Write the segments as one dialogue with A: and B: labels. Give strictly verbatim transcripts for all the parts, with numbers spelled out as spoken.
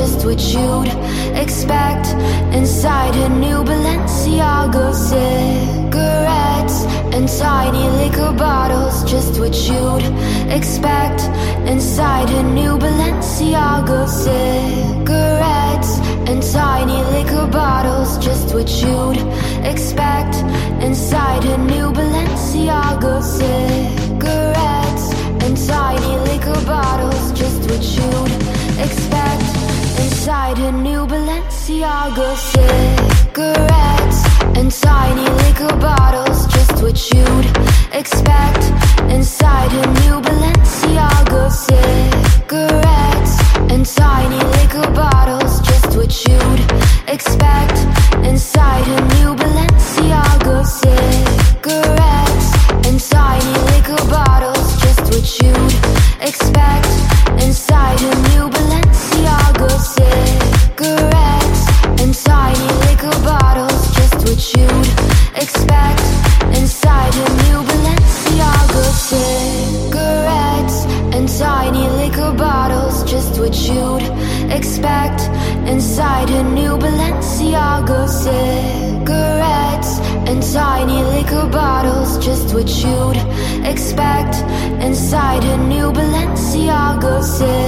A: just what you'd expect. Inside her new Balenciaga, cigarettes and tiny liquor bottles, just what you'd expect. Inside her new Balenciaga, cigarettes and tiny liquor bottles, just what you'd expect. Inside her new Balenciaga, cigarettes and tiny liquor bottles, just what you'd expect. Inside her new Balenciaga, cigarettes and tiny liquor bottles, just what you'd expect. Inside her new Balenciaga, cigarettes and tiny liquor bottles, just what you'd expect. Inside her new Balenciaga, cigarettes and tiny liquor bottles, just what you'd expect. Inside her new Balenciaga, cigarettes and tiny liquor bottles, just what you'd expect. Inside her new Balenciaga, cigarettes and tiny liquor bottles, just what you'd expect. Inside her new Balenciaga, cigarettes and tiny liquor bottles, just what you'd expect. Inside her new Balenciaga,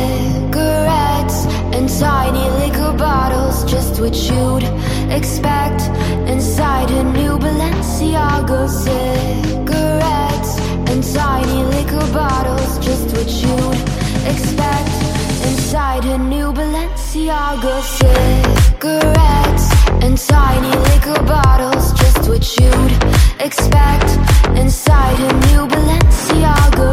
A: cigarettes and tiny liquor bottles, just what you'd expect. Inside her new Balenciaga, cigarettes and tiny liquor bottles, just what you'd expect. Inside her new Balenciaga, cigarettes and tiny liquor bottles, just what you'd expect. Inside her new Balenciaga,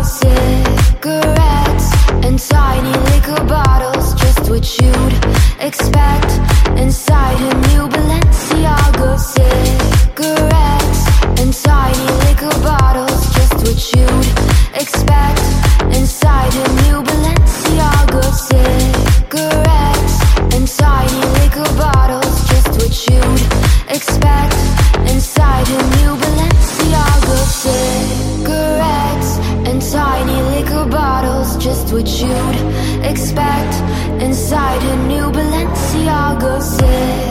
A: cigarettes and tiny liquor bottles, just what you'd expect. Inside her new Balenciaga, cigarettes and tiny liquor bottles, just what you'd expect. Inside her new Balenciaga, cigarettes and tiny liquor bottles, just what you'd expect. Inside her new Balenciaga, cigarettes and tiny liquor bottles, just what you'd expect. Inside her new Balenciaga, cigarettes